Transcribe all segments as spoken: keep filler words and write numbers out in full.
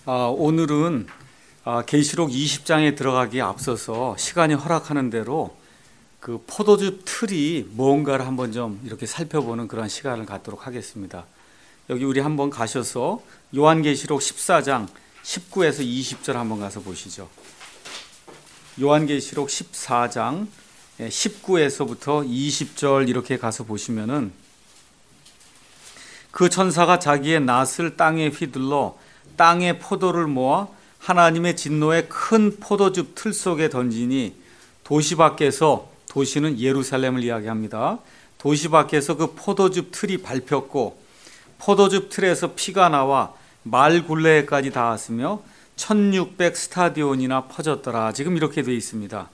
아, 오늘은 아, 계시록 이십 장에 들어가기에 앞서서 시간이 허락하는 대로 그 포도즙 틀이 뭔가를 한번 좀 이렇게 살펴보는 그런 시간을 갖도록 하겠습니다. 여기 우리 한번 가셔서 요한계시록 십사 장 십구에서 이십 절 한번 가서 보시죠. 요한계시록 십사 장 십구에서부터 이십 절 이렇게 가서 보시면은 그 천사가 자기의 낫을 땅에 휘둘러 땅의 포도를 모아 하나님의 진노의 큰 포도즙 틀 속에 던지니 도시 밖에서, 도시는 예루살렘을 이야기합니다. 도시 밖에서 그 포도즙 틀이 밟혔고 포도즙 틀에서 피가 나와 말 굴레에까지 닿았으며 천육백 스타디온이나 퍼졌더라. 지금 이렇게 되어 있습니다.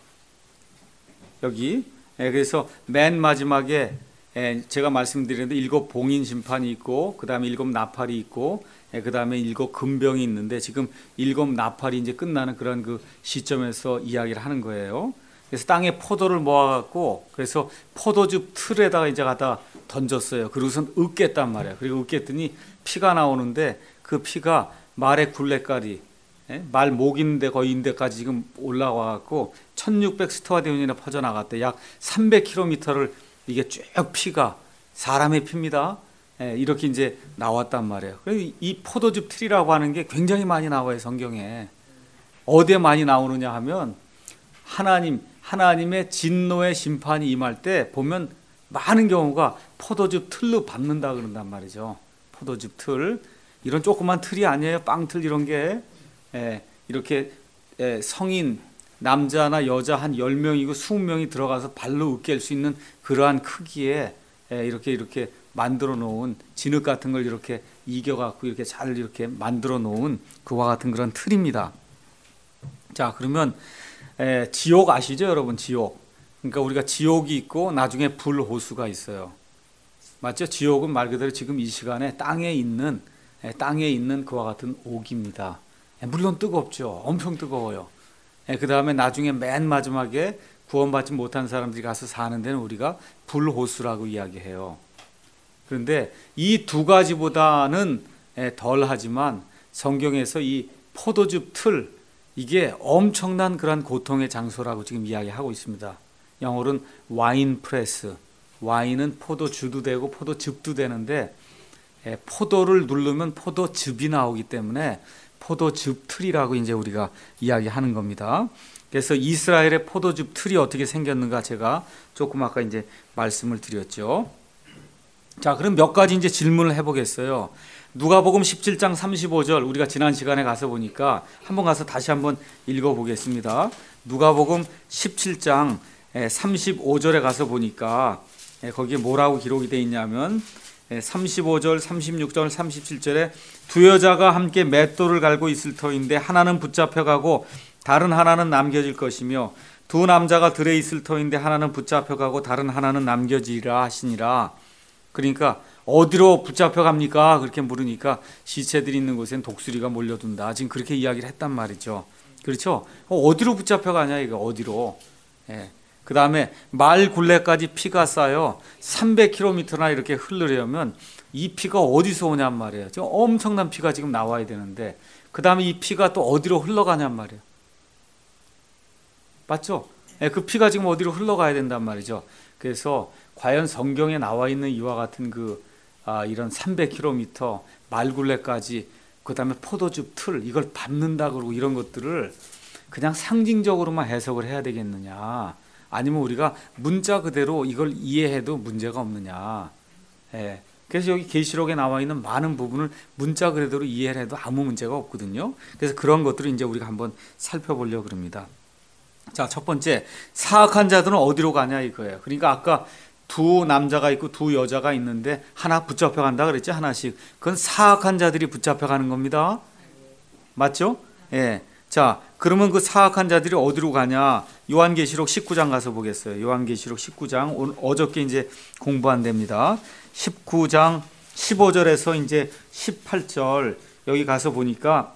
여기 그래서 맨 마지막에 제가 말씀드렸는데 일곱 봉인 심판이 있고 그 다음에 일곱 나팔이 있고 그 다음에 일곱 금병이 있는데 지금 일곱 나팔이 이제 끝나는 그런 그 시점에서 이야기를 하는 거예요. 그래서 땅에 포도를 모아갖고 그래서 포도즙 틀에다가 이제 갖다 던졌어요. 그리고선 으깼단 말이에요. 그리고 으깼더니 피가 나오는데 그 피가 말의 굴레까지, 말 목 있는데 거의 인대까지 지금 올라와갖고 천육백 스타디온이나 퍼져나갔대. 약 삼백 킬로미터를 이게 쭉 피가 사람의 피입니다. 이렇게 이제 나왔단 말이에요. 그래서 이 포도즙 틀이라고 하는 게 굉장히 많이 나와요, 성경에. 어디에 많이 나오느냐 하면 하나님, 하나님의 진노의 심판이 임할 때 보면 많은 경우가 포도즙 틀로 밟는다 그런단 말이죠. 포도즙 틀. 이런 조그만 틀이 아니에요. 빵틀 이런 게. 이렇게 성인, 남자나 여자 한 열 명이고 이십 명이 들어가서 발로 으깰 수 있는 그러한 크기에 이렇게 이렇게 만들어 놓은 진흙 같은 걸 이렇게 이겨갖고 이렇게 잘 이렇게 만들어 놓은 그와 같은 그런 틀입니다. 자, 그러면 에, 지옥 아시죠, 여러분? 지옥. 그러니까 우리가 지옥이 있고 나중에 불호수가 있어요. 맞죠? 지옥은 말 그대로 지금 이 시간에 땅에 있는 에, 땅에 있는 그와 같은 옥입니다. 에, 물론 뜨겁죠. 엄청 뜨거워요. 그 다음에 나중에 맨 마지막에 구원받지 못한 사람들이 가서 사는 데는 우리가 불호수라고 이야기해요. 그런데 이 두 가지보다는 덜 하지만 성경에서 이 포도즙 틀, 이게 엄청난 그런 고통의 장소라고 지금 이야기하고 있습니다. 영어로는 와인 프레스, 와인은 포도주도 되고 포도즙도 되는데 포도를 누르면 포도즙이 나오기 때문에 포도즙 틀이라고 이제 우리가 이야기하는 겁니다. 그래서 이스라엘의 포도즙 틀이 어떻게 생겼는가 제가 조금 아까 이제 말씀을 드렸죠. 자, 그럼 몇 가지 이제 질문을 해보겠어요. 누가복음 십칠 장 삼십오 절 우리가 지난 시간에 가서 보니까 한번 가서 다시 한번 읽어보겠습니다. 누가복음 십칠 장 삼십오 절에 가서 보니까 거기에 뭐라고 기록이 되어 있냐면 삼십오 절, 삼십육 절, 삼십칠 절에 두 여자가 함께 맷돌을 갈고 있을 터인데 하나는 붙잡혀가고 다른 하나는 남겨질 것이며 두 남자가 들에 있을 터인데 하나는 붙잡혀가고 다른 하나는 남겨지리라 하시니라. 그러니까 어디로 붙잡혀갑니까? 그렇게 물으니까 시체들이 있는 곳엔 독수리가 몰려든다. 지금 그렇게 이야기를 했단 말이죠. 그렇죠? 어디로 붙잡혀가냐 이거 어디로. 예. 그 다음에 말 굴레까지 피가 쌓여 삼백 킬로미터나 이렇게 흐르려면 이 피가 어디서 오냔 말이에요. 지금 엄청난 피가 지금 나와야 되는데 그 다음에 이 피가 또 어디로 흘러가냔 말이에요. 맞죠? 네, 그 피가 지금 어디로 흘러가야 된단 말이죠. 그래서 과연 성경에 나와 있는 이와 같은 그 아, 이런 삼백 킬로미터 말 굴레까지 그 다음에 포도즙 틀 이걸 밟는다 그러고 이런 것들을 그냥 상징적으로만 해석을 해야 되겠느냐, 아니면 우리가 문자 그대로 이걸 이해해도 문제가 없느냐. 예. 그래서 여기 계시록에 나와 있는 많은 부분을 문자 그대로 이해를 해도 아무 문제가 없거든요. 그래서 그런 것들을 이제 우리가 한번 살펴보려고 합니다. 자, 첫 번째, 사악한 자들은 어디로 가냐 이거예요. 그러니까 아까 두 남자가 있고 두 여자가 있는데 하나 붙잡혀 간다 그랬지, 하나씩. 그건 사악한 자들이 붙잡혀 가는 겁니다. 맞죠? 예. 자, 그러면 그 사악한 자들이 어디로 가냐? 요한계시록 십구 장 가서 보겠어요. 요한계시록 십구 장, 오늘 어저께 이제 공부한 데입니다. 십구 장 십오 절에서 이제 십팔 절 여기 가서 보니까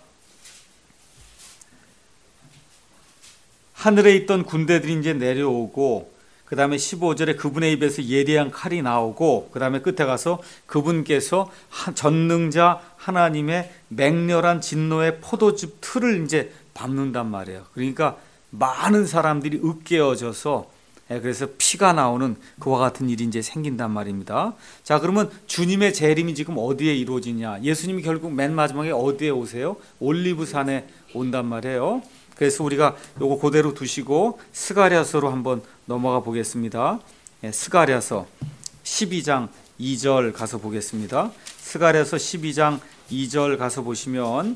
하늘에 있던 군대들이 이제 내려오고 그 다음에 십오 절에 그분의 입에서 예리한 칼이 나오고, 그 다음에 끝에 가서 그분께서 전능자 하나님의 맹렬한 진노의 포도즙 틀을 이제 밟는단 말이에요. 그러니까 많은 사람들이 으깨어져서, 그래서 피가 나오는 그와 같은 일이 이제 생긴단 말입니다. 자, 그러면 주님의 재림이 지금 어디에 이루어지냐? 예수님이 결국 맨 마지막에 어디에 오세요? 올리브산에 온단 말이에요. 그래서 우리가 요거 그대로 두시고 스가랴서로 한번 넘어가 보겠습니다. 스가랴서 십이 장 이 절 가서 보겠습니다. 스가랴서 십이 장 이 절 가서 보시면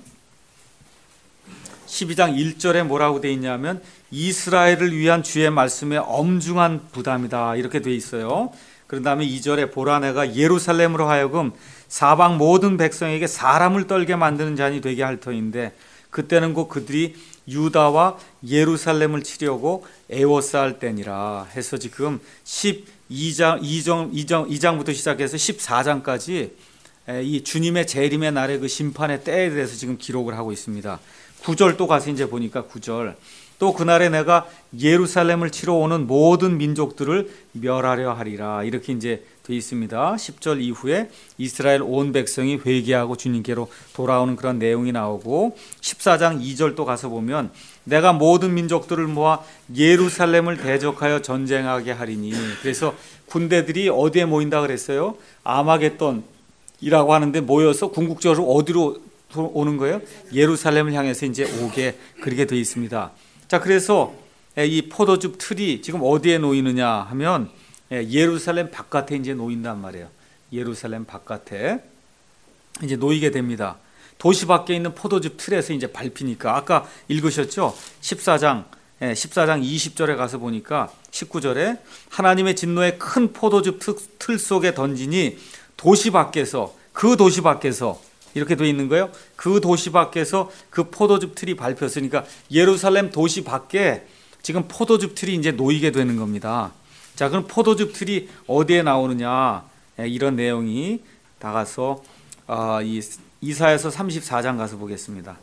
십이 장 일 절에 뭐라고 돼 있냐면 이스라엘을 위한 주의 말씀에 엄중한 부담이다, 이렇게 돼 있어요. 그런 다음에 이 절에 보라, 내가 예루살렘으로 하여금 사방 모든 백성에게 사람을 떨게 만드는 잔이 되게 할 터인데 그때는 곧 그들이 유다와 예루살렘을 치려고 애워싸을 때니라 해서 지금 십이 장 이 장 이 장 이 장부터 시작해서 십사 장까지 이 주님의 재림의 날의 그 심판의 때에 대해서 지금 기록을 하고 있습니다. 구 절 또 가서 이제 보니까 구 절, 또 그날에 내가 예루살렘을 치러 오는 모든 민족들을 멸하려 하리라, 이렇게 이제 되어 있습니다. 십 절 이후에 이스라엘 온 백성이 회개하고 주님께로 돌아오는 그런 내용이 나오고, 십사 장 이 절 또 가서 보면 내가 모든 민족들을 모아 예루살렘을 대적하여 전쟁하게 하리니, 그래서 군대들이 어디에 모인다 그랬어요? 아마겟돈이라고 하는데 모여서 궁극적으로 어디로 오는 거예요? 예루살렘을 향해서 이제 오게, 그렇게 되어 있습니다. 자, 그래서 이 포도즙 틀이 지금 어디에 놓이느냐 하면 예루살렘 바깥에 이제 놓인단 말이에요. 예루살렘 바깥에 이제 놓이게 됩니다. 도시 밖에 있는 포도즙 틀에서 이제 밟히니까, 아까 읽으셨죠? 십사 장 십사 장 이십 절에 가서 보니까 십구 절에 하나님의 진노의 큰 포도즙 틀 속에 던지니 도시 밖에서, 그 도시 밖에서 이렇게 되어 있는 거예요. 그 도시 밖에서 그 포도즙 틀이 밟혔으니까 예루살렘 도시 밖에 지금 포도즙 틀이 이제 놓이게 되는 겁니다. 자, 그럼 포도즙 틀이 어디에 나오느냐? 이런 내용이 나가서 어, 이 이사야서 삼십사 장 가서 보겠습니다.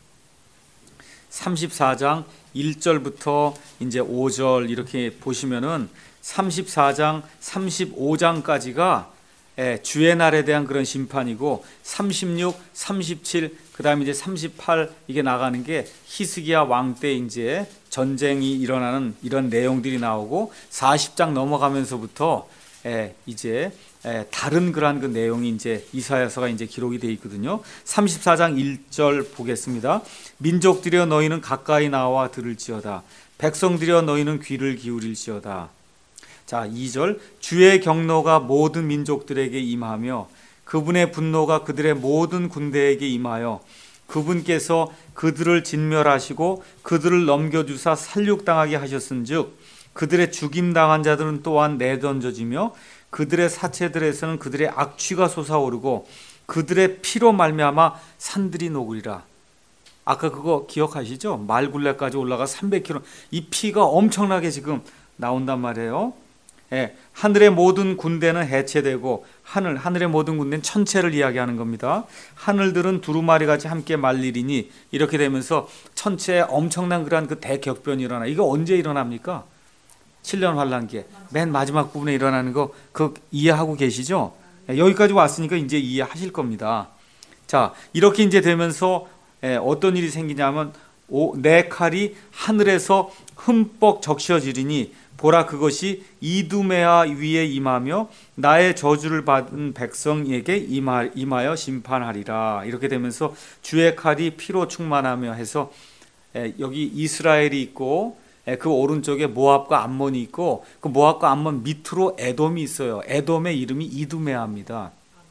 삼십사 장 일 절부터 이제 오 절 이렇게 보시면은 삼십사 장 삼십오 장까지가 예, 주의 날에 대한 그런 심판이고, 삼십육, 삼십칠, 그 다음에 이제 삼십팔 이게 나가는 게 히스기야 왕 때 이제 전쟁이 일어나는 이런 내용들이 나오고, 사십 장 넘어가면서부터 예, 이제 예, 다른 그러한 그 내용이 이제 이사야서가 이제 기록이 되어 있거든요. 삼십사 장 일 절 보겠습니다. 민족들이여 너희는 가까이 나와 들을지어다. 백성들이여 너희는 귀를 기울일지어다. 자, 이 절, 주의 경노가 모든 민족들에게 임하며 그분의 분노가 그들의 모든 군대에게 임하여 그분께서 그들을 진멸하시고 그들을 넘겨주사 살육당하게 하셨은즉 그들의 죽임당한 자들은 또한 내던져지며 그들의 사체들에서는 그들의 악취가 솟아오르고 그들의 피로 말미암아 산들이 녹으리라. 아까 그거 기억하시죠? 말굴레까지 올라가 삼백 킬로미터, 이 피가 엄청나게 지금 나온단 말이에요. 예, 하늘의 모든 군대는 해체되고, 하늘, 하늘의 모든 군대는 천체를 이야기하는 겁니다. 하늘들은 두루마리같이 함께 말리리니, 이렇게 되면서 천체에 엄청난 그러한 그 대격변이 일어나. 이거 언제 일어납니까? 칠 년 환란기에 맨 마지막 부분에 일어나는 거, 그거 이해하고 계시죠? 예, 여기까지 왔으니까 이제 이해하실 겁니다. 자, 이렇게 이제 되면서 예, 어떤 일이 생기냐면 오, 내 칼이 하늘에서 흠뻑 적셔지리니 보라, 그것이 이두메아 위에 임하며 나의 저주를 받은 백성에게 임하, 임하여 심판하리라. 이렇게 되면서 주의 칼이 피로 충만하며 해서 에, 여기 이스라엘이 있고 에, 그 오른쪽에 모압과 암몬이 있고 그 모압과 암몬 밑으로 에돔이 있어요. 에돔의 이름이 이두메아입니다.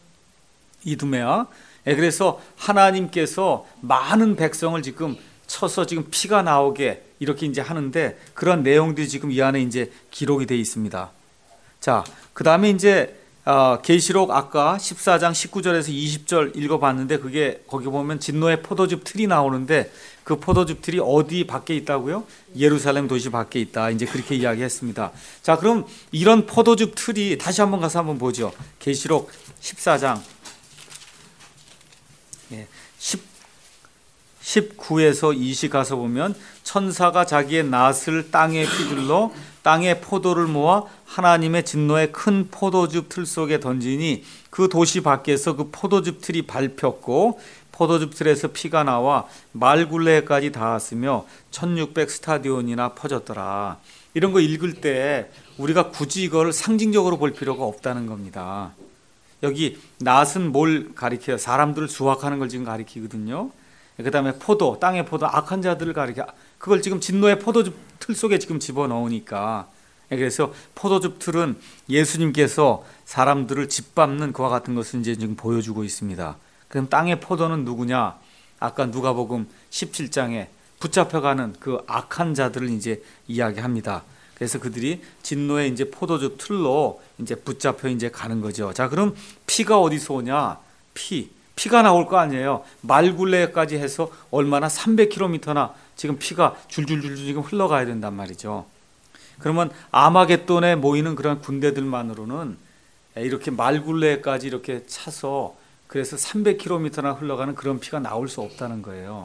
이두메아. 에, 그래서 하나님께서 많은 백성을 지금 쳐서 지금 피가 나오게 이렇게 이제 하는데, 그런 내용들이 지금 이 안에 이제 기록이 되어 있습니다. 자, 그 다음에 이제 어, 계시록 아까 십사 장 십구 절에서 이십 절 읽어봤는데, 그게 거기 보면 진노의 포도즙 틀이 나오는데 그 포도즙 틀이 어디 밖에 있다고요? 예루살렘 도시 밖에 있다. 이제 그렇게 이야기했습니다. 자, 그럼 이런 포도즙 틀이 다시 한번 가서 한번 보죠. 계시록 십사 장 예, 십구에서 이십 가서 보면 천사가 자기의 낫을 땅에 휘둘러 땅에 포도를 모아 하나님의 진노의 큰 포도즙 틀 속에 던지니 그 도시 밖에서 그 포도즙 틀이 밟혔고 포도즙 틀에서 피가 나와 말굴레까지 닿았으며 천육백 스타디온이나 퍼졌더라. 이런 거 읽을 때 우리가 굳이 이걸 상징적으로 볼 필요가 없다는 겁니다. 여기 낫은 뭘 가리켜요? 사람들을 수확하는 걸 지금 가리키거든요. 그 다음에 포도, 땅의 포도, 악한 자들을 가리켜. 그걸 지금 진노의 포도즙 틀 속에 지금 집어넣으니까. 그래서 포도즙 틀은 예수님께서 사람들을 짓밟는 그와 같은 것을 이제 지금 보여주고 있습니다. 그럼 땅의 포도는 누구냐? 아까 누가복음 십칠 장에 붙잡혀가는 그 악한 자들을 이제 이야기합니다. 그래서 그들이 진노의 이제 포도즙 틀로 이제 붙잡혀 이제 가는 거죠. 자, 그럼 피가 어디서 오냐? 피. 피가 나올 거 아니에요. 말굴레까지 해서 얼마나 삼백 킬로미터나 지금 피가 줄줄줄 지금 흘러가야 된단 말이죠. 그러면 아마겟돈에 모이는 그런 군대들만으로는 이렇게 말굴레까지 이렇게 차서 그래서 삼백 킬로미터나 흘러가는 그런 피가 나올 수 없다는 거예요.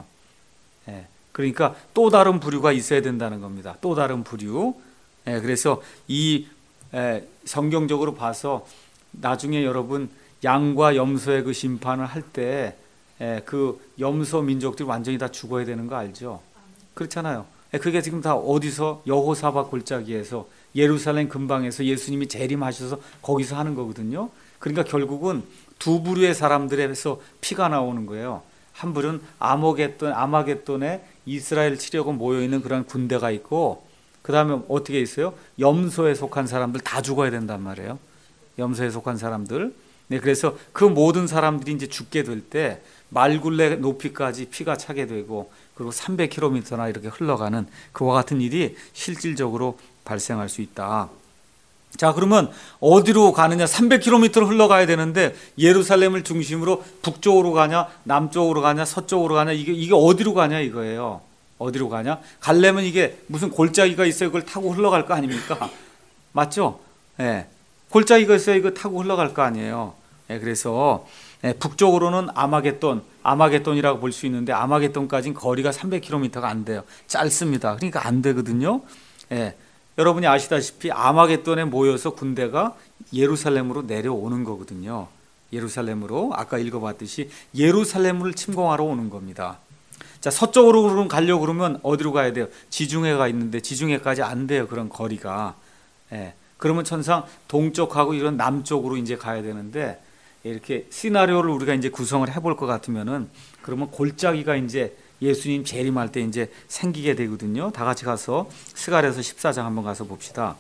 예, 그러니까 또 다른 부류가 있어야 된다는 겁니다. 또 다른 부류. 예, 그래서 이 예, 성경적으로 봐서 나중에 여러분 양과 염소의 그 심판을 할 때 그 염소 민족들이 완전히 다 죽어야 되는 거 알죠? 그렇잖아요. 그게 지금 다 어디서 여호사밧 골짜기에서 예루살렘 근방에서 예수님이 재림하셔서 거기서 하는 거거든요. 그러니까 결국은 두 부류의 사람들에서 피가 나오는 거예요. 한 부류는 아모겟돈, 아마겟돈에 이스라엘 치려고 모여있는 그런 군대가 있고 그 다음에 어떻게 있어요? 염소에 속한 사람들 다 죽어야 된단 말이에요. 염소에 속한 사람들. 네, 그래서 그 모든 사람들이 이제 죽게 될 때 말굴레 높이까지 피가 차게 되고 그리고 삼백 킬로미터나 이렇게 흘러가는 그와 같은 일이 실질적으로 발생할 수 있다. 자, 그러면 어디로 가느냐? 삼백 킬로미터를 흘러가야 되는데 예루살렘을 중심으로 북쪽으로 가냐, 남쪽으로 가냐, 서쪽으로 가냐, 이게 이게 어디로 가냐 이거예요. 어디로 가냐? 가려면 이게 무슨 골짜기가 있어요. 그걸 타고 흘러갈 거 아닙니까? 맞죠? 예. 네. 골짜기가 있어야 이거 타고 흘러갈 거 아니에요. 예, 그래서 예, 북쪽으로는 아마겟돈, 아마겟돈이라고 볼 수 있는데 아마겟돈까지는 거리가 삼백 킬로미터가 안 돼요. 짧습니다. 그러니까 안 되거든요. 예, 여러분이 아시다시피 아마겟돈에 모여서 군대가 예루살렘으로 내려오는 거거든요. 예루살렘으로 아까 읽어봤듯이 예루살렘을 침공하러 오는 겁니다. 자, 서쪽으로 가려고 그러면 어디로 가야 돼요? 지중해가 있는데 지중해까지 안 돼요. 그런 거리가. 예. 그러면 천상 동쪽하고 이런 남쪽으로 이제 가야 되는데 이렇게 시나리오를 우리가 이제 구성을 해볼 것 같으면은 그러면 골짜기가 이제 예수님 재림할 때 이제 생기게 되거든요. 다 같이 가서 스가랴서 십사 장 한번 가서 봅시다.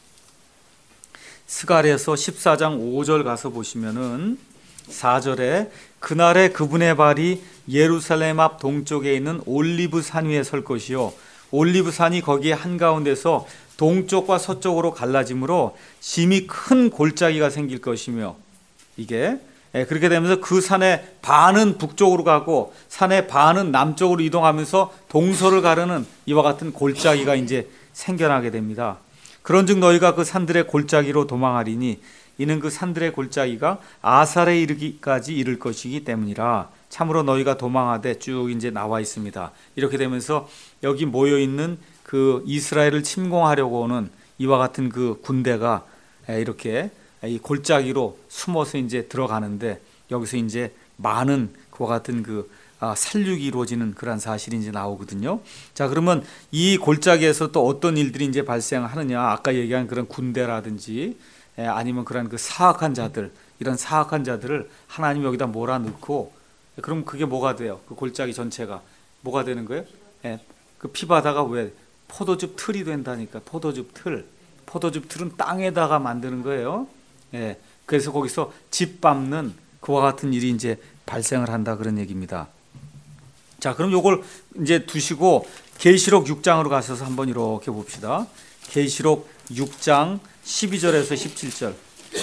스가랴서 십사 장 오 절 가서 보시면은 사 절에 그날에 그분의 발이 예루살렘 앞 동쪽에 있는 올리브 산 위에 설 것이요 올리브 산이 거기에 한가운데서 동쪽과 서쪽으로 갈라지므로 심히 큰 골짜기가 생길 것이며 이게 그렇게 되면서 그 산의 반은 북쪽으로 가고 산의 반은 남쪽으로 이동하면서 동서를 가르는 이와 같은 골짜기가 이제 생겨나게 됩니다. 그런즉 너희가 그 산들의 골짜기로 도망하리니 이는 그 산들의 골짜기가 아살에 이르기까지 이를 것이기 때문이라. 참으로 너희가 도망하되 쭉 이제 나와 있습니다. 이렇게 되면서 여기 모여 있는 그 이스라엘을 침공하려고 오는 이와 같은 그 군대가 이렇게 이 골짜기로 숨어서 이제 들어가는데 여기서 이제 많은 그와 같은 그 살육이 이루어지는 그런 사실이 이제 나오거든요. 자, 그러면 이 골짜기에서 또 어떤 일들이 이제 발생하느냐? 아까 얘기한 그런 군대라든지 아니면 그런 그 사악한 자들, 이런 사악한 자들을 하나님 여기다 몰아넣고 그럼 그게 뭐가 돼요? 그 골짜기 전체가 뭐가 되는 거예요? 예, 그 피바다가 왜 포도즙 틀이 된다니까. 포도즙 틀. 포도즙 틀은 땅에다가 만드는 거예요. 예, 그래서 거기서 짓밟는 그와 같은 일이 이제 발생을 한다 그런 얘기입니다. 자, 그럼 요걸 이제 두시고 계시록 육 장으로 가셔서 한번 이렇게 봅시다. 계시록 육 장 십이 절에서 십칠 절.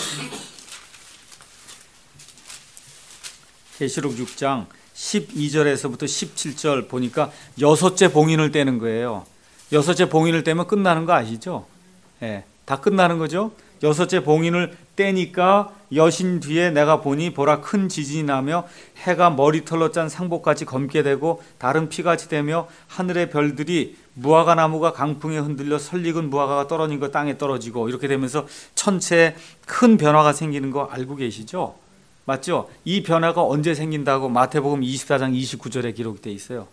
계시록 육 장 십이 절에서부터 십칠 절 보니까 여섯째 봉인을 떼는 거예요. 여섯째 봉인을 떼면 끝나는 거 아시죠? 예, 다 끝나는 거죠. 여섯째 봉인을 떼니까 여신 뒤에 내가 보니 보라 큰 지진이 나며 해가 머리털로 짠 상복같이 검게 되고 다른 피같이 되며 하늘의 별들이 무화과 나무가 강풍에 흔들려 설익은 무화과가 떨어진 거 땅에 떨어지고 이렇게 되면서 천체에 큰 변화가 생기는 거 알고 계시죠? 맞죠? 이 변화가 언제 생긴다고 마태복음 이십사 장 이십구 절에 기록되어 있어요.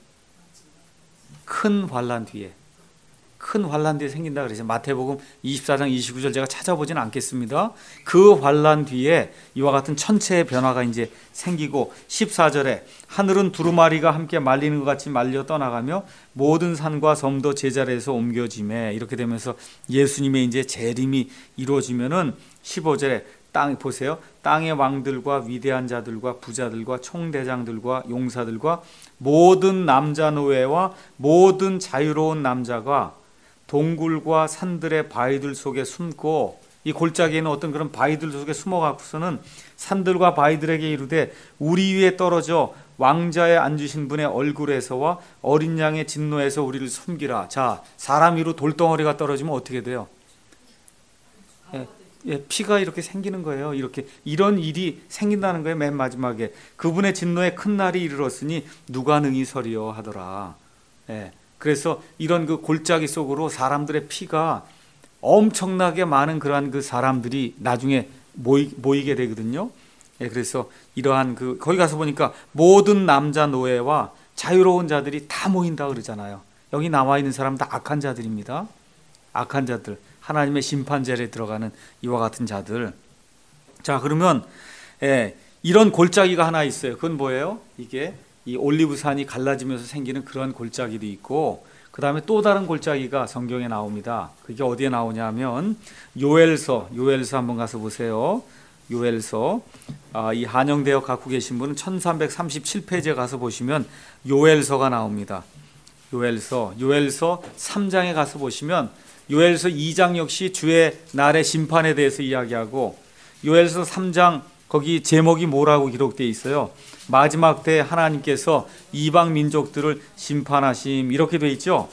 큰 환란 뒤에. 큰 환란 뒤에 생긴다 그래서 마태복음 이십사 장 이십구 절 제가 찾아보지는 않겠습니다. 그 환란 뒤에 이와 같은 천체의 변화가 이제 생기고 십사 절에 하늘은 두루마리가 함께 말리는 것 같이 말려 떠나가며 모든 산과 섬도 제자리에서 옮겨지매 이렇게 되면서 예수님의 이제 재림이 이루어지면은 십오 절에 땅 보세요. 땅의 왕들과 위대한 자들과 부자들과 총대장들과 용사들과 모든 남자 노예와 모든 자유로운 남자가 동굴과 산들의 바위들 속에 숨고 이 골짜기에는 어떤 그런 바위들 속에 숨어갖고서는 산들과 바위들에게 이르되 우리 위에 떨어져 왕자에 앉으신 분의 얼굴에서와 어린 양의 진노에서 우리를 숨기라. 자, 사람 위로 돌덩어리가 떨어지면 어떻게 돼요? 예, 예, 피가 이렇게 생기는 거예요. 이렇게 이런 일이 생긴다는 거예요. 맨 마지막에 그분의 진노의 큰 날이 이르렀으니 누가 능히 서리요 하더라. 예. 그래서 이런 그 골짜기 속으로 사람들의 피가 엄청나게 많은 그러한 그 사람들이 나중에 모이, 모이게 되거든요. 예, 그래서 이러한 그 거기 가서 보니까 모든 남자 노예와 자유로운 자들이 다 모인다 그러잖아요. 여기 나와 있는 사람 다 악한 자들입니다. 악한 자들, 하나님의 심판제에 들어가는 이와 같은 자들. 자, 그러면 예, 이런 골짜기가 하나 있어요. 그건 뭐예요? 이게 이 올리브산이 갈라지면서 생기는 그런 골짜기도 있고 그 다음에 또 다른 골짜기가 성경에 나옵니다. 그게 어디에 나오냐면 요엘서, 요엘서 한번 가서 보세요. 요엘서, 아, 이 한영대역 갖고 계신 분은 천삼백삼십칠 페이지에 가서 보시면 요엘서가 나옵니다. 요엘서, 요엘서 삼 장에 가서 보시면 요엘서 이 장 역시 주의 날의 심판에 대해서 이야기하고 요엘서 삼 장 거기 제목이 뭐라고 기록되어 있어요? 마지막 때 하나님께서 이방 민족들을 심판하심 이렇게 되어 있죠?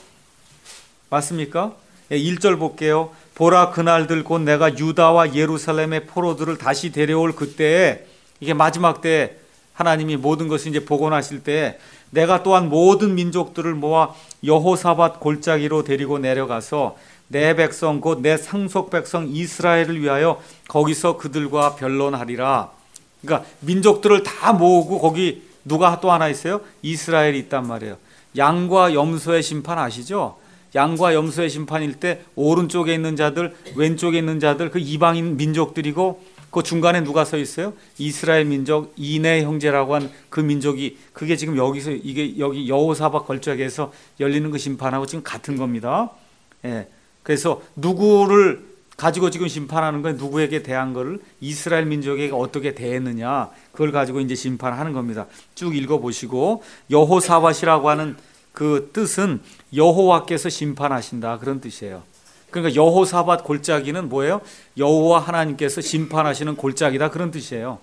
맞습니까? 일 절 볼게요. 보라 그날들 곧 내가 유다와 예루살렘의 포로들을 다시 데려올 그때에 이게 마지막 때 하나님이 모든 것을 이제 복원하실 때 내가 또한 모든 민족들을 모아 여호사밧 골짜기로 데리고 내려가서 내 백성 곧 내 상속 백성 이스라엘을 위하여 거기서 그들과 변론하리라. 그러니까 민족들을 다 모으고 거기 누가 또 하나 있어요? 이스라엘이 있단 말이에요. 양과 염소의 심판 아시죠? 양과 염소의 심판일 때 오른쪽에 있는 자들, 왼쪽에 있는 자들 그 이방인 민족들이고 그 중간에 누가 서 있어요? 이스라엘 민족 이네 형제라고 한 그 민족이 그게 지금 여기서 이게 여기 여호사밧 골짜기에서 열리는 그 심판하고 지금 같은 겁니다. 예. 그래서 누구를 가지고 지금 심판하는 거예요. 누구에게 대한 거를 이스라엘 민족에게 어떻게 대했느냐 그걸 가지고 이제 심판하는 겁니다. 쭉 읽어보시고 여호사밧이라고 하는 그 뜻은 여호와께서 심판하신다 그런 뜻이에요. 그러니까 여호사밧 골짜기는 뭐예요? 여호와 하나님께서 심판하시는 골짜기다 그런 뜻이에요.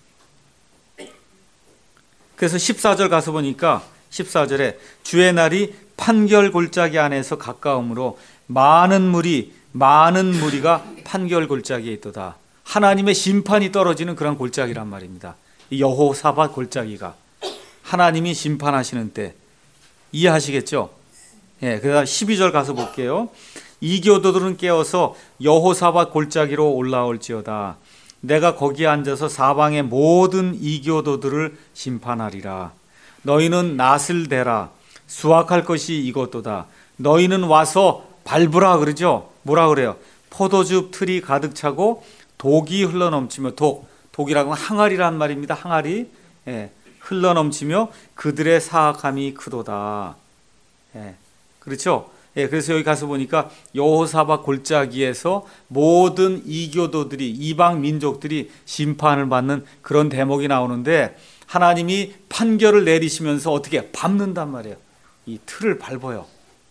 그래서 십사 절 가서 보니까 십사 절에 주의 날이 판결 골짜기 안에서 가까움으로 많은 물이 많은 무리가 판결 골짜기에 있도다. 하나님의 심판이 떨어지는 그런 골짜기란 말입니다. 이 여호사밧 골짜기가 하나님이 심판하시는 때 이해하시겠죠? 예, 그다음 십이 절 가서 볼게요. 이교도들은 깨어서 여호사밧 골짜기로 올라올지어다. 내가 거기에 앉아서 사방의 모든 이교도들을 심판하리라. 너희는 낫을 대라. 수확할 것이 이것도다. 너희는 와서 밟으라 그러죠. 뭐라 그래요? 포도즙 틀이 가득 차고 독이 흘러넘치며 독, 독이라고 하면 항아리란 말입니다. 항아리. 예, 흘러넘치며 그들의 사악함이 크도다. 예, 그렇죠? 예, 그래서 여기 가서 보니까 여호사밧 골짜기에서 모든 이교도들이 이방 민족들이 심판을 받는 그런 대목이 나오는데 하나님이 판결을 내리시면서 어떻게 밟는단 말이에요. 이 틀을 밟아요.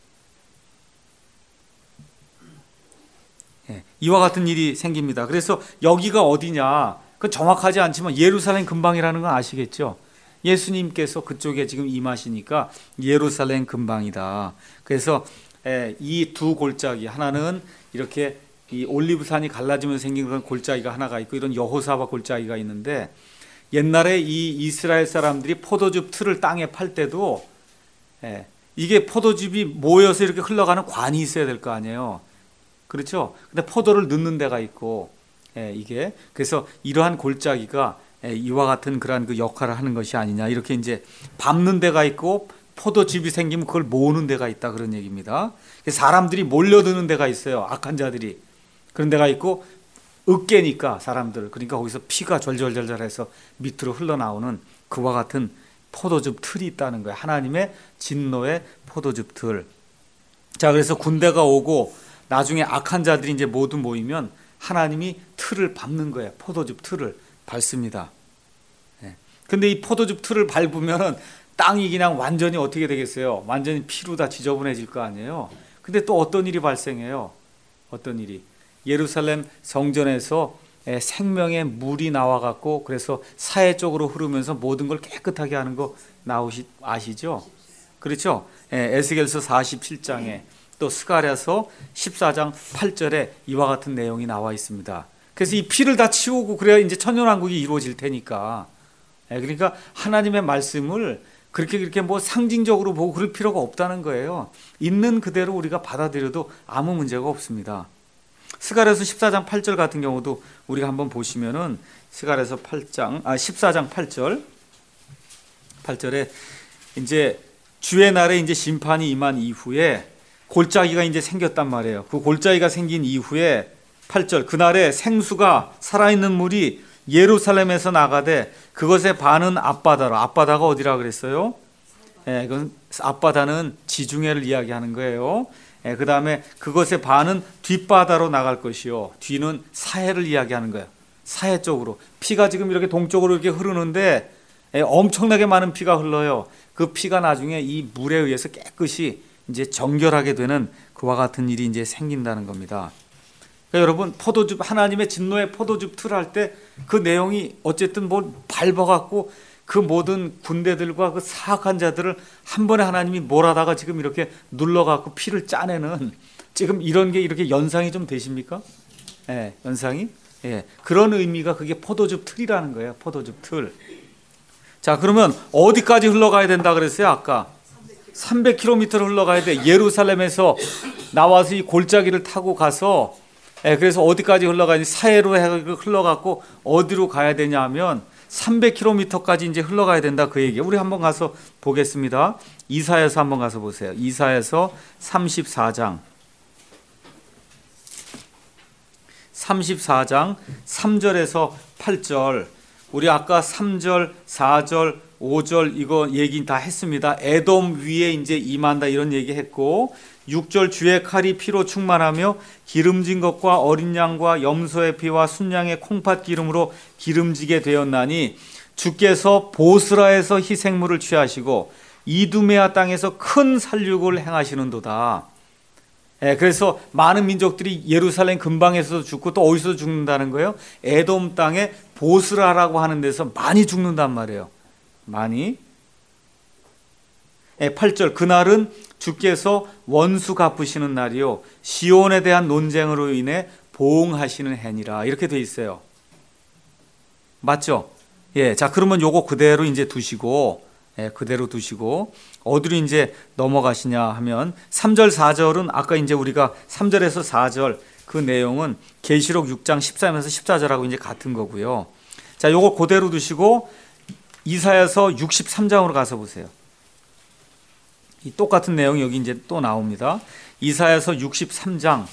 예, 이와 같은 일이 생깁니다. 그래서 여기가 어디냐? 그건 정확하지 않지만 예루살렘 근방이라는 건 아시겠죠? 예수님께서 그쪽에 지금 임하시니까 예루살렘 근방이다. 그래서 이 두 골짜기 하나는 이렇게 이 올리브산이 갈라지면서 생긴 그런 골짜기가 하나가 있고 이런 여호사바 골짜기가 있는데 옛날에 이 이스라엘 사람들이 포도즙 틀을 땅에 팔 때도 예, 이게 포도즙이 모여서 이렇게 흘러가는 관이 있어야 될 거 아니에요. 그렇죠? 근데 포도를 넣는 데가 있고 예, 이게 그래서 이러한 골짜기가 예, 이와 같은 그러한 그 역할을 하는 것이 아니냐 이렇게 이제 밟는 데가 있고 포도즙이 생기면 그걸 모으는 데가 있다 그런 얘기입니다. 사람들이 몰려드는 데가 있어요. 악한 자들이 그런 데가 있고 으깨니까 사람들 그러니까 거기서 피가 절절절절해서 밑으로 흘러나오는 그와 같은 포도즙 틀이 있다는 거예요. 하나님의 진노의 포도즙 틀. 자, 그래서 군대가 오고 나중에 악한 자들이 이제 모두 모이면 하나님이 틀을 밟는 거예요. 포도즙 틀을 밟습니다. 예. 근데 이 포도즙 틀을 밟으면은 땅이 그냥 완전히 어떻게 되겠어요? 완전히 피로 다 지저분해질 거 아니에요. 근데 또 어떤 일이 발생해요? 어떤 일이? 예루살렘 성전에서 생명의 물이 나와갖고 그래서 사해 쪽으로 흐르면서 모든 걸 깨끗하게 하는 거 나오시 아시죠? 그렇죠? 에스겔서 사십칠 장에 또 스가랴서 십사 장 팔 절에 이와 같은 내용이 나와 있습니다. 그래서 이 피를 다 치우고 그래야 이제 천년왕국이 이루어질 테니까. 그러니까 하나님의 말씀을 그렇게 그렇게 뭐 상징적으로 보고 그럴 필요가 없다는 거예요. 있는 그대로 우리가 받아들여도 아무 문제가 없습니다. 스가랴서 십사 장 팔 절 같은 경우도 우리가 한번 보시면은 스가랴서 팔 장 아 십사 장 팔 절 팔 절에 이제 주의 날에 이제 심판이 임한 이후에 골짜기가 이제 생겼단 말이에요. 그 골짜기가 생긴 이후에 팔 절 그날에 생수가 살아있는 물이 예루살렘에서 나가되 그것의 반은 앞바다로. 앞바다가 어디라 그랬어요? 예, 그건 앞바다는 지중해를 이야기하는 거예요. 예, 그 다음에 그것의 반은 뒷바다로 나갈 것이요. 뒤는 사해를 이야기하는 거예요. 사해 쪽으로. 피가 지금 이렇게 동쪽으로 이렇게 흐르는데 예, 엄청나게 많은 피가 흘러요. 그 피가 나중에 이 물에 의해서 깨끗이 이제 정결하게 되는 그와 같은 일이 이제 생긴다는 겁니다. 그러니까 여러분 포도즙 하나님의 진노의 포도즙 틀 할 때 그 내용이 어쨌든 뭐 밟아갖고 그 모든 군대들과 그 사악한 자들을 한 번에 하나님이 몰아다가 지금 이렇게 눌러갖고 피를 짜내는 지금 이런 게 이렇게 연상이 좀 되십니까? 예, 연상이? 예, 그런 의미가 그게 포도즙 틀이라는 거예요. 포도즙 틀. 자, 그러면 어디까지 흘러가야 된다 그랬어요? 아까 삼백 킬로미터를 흘러가야 돼. 예루살렘에서 나와서 이 골짜기를 타고 가서 예, 그래서 어디까지 흘러가니 사해로 흘러가고 어디로 가야 되냐 하면 삼백 킬로미터까지 이제 흘러가야 된다 그 얘기예요. 우리 한번 가서 보겠습니다. 이사야서 한번 가서 보세요. 이사야서 삼십사 장 삼십사 장 삼 절에서 팔 절. 우리 아까 삼 절, 사 절, 오 절 이거 얘기 다 했습니다. 에돔 위에 이제 임한다 이런 얘기 했고 육 절 주의 칼이 피로 충만하며 기름진 것과 어린 양과 염소의 피와 순양의 콩팥 기름으로 기름지게 되었나니 주께서 보스라에서 희생물을 취하시고 이두메아 땅에서 큰 살육을 행하시는도다. 예, 그래서 많은 민족들이 예루살렘 근방에서도 죽고 또 어디서 죽는다는 거예요? 에돔 땅에 보스라라고 하는 데서 많이 죽는단 말이에요. 많이. 예, 팔 절 그날은 주께서 원수 갚으시는 날이요 시온에 대한 논쟁으로 인해 보응하시는 해니라 이렇게 돼 있어요. 맞죠? 예, 자 그러면 요거 그대로 이제 두시고 예, 그대로 두시고 어디로 이제 넘어가시냐 하면 삼 절 사 절은 아까 이제 우리가 삼 절에서 사 절 그 내용은 계시록 육 장 십삼에서 십사 절하고 이제 같은 거고요. 자 요거 그대로 두시고 이사야서 육십삼 장으로 가서 보세요. 이 똑같은 내용이 여기 이제 또 나옵니다. 이사야서 육십삼 장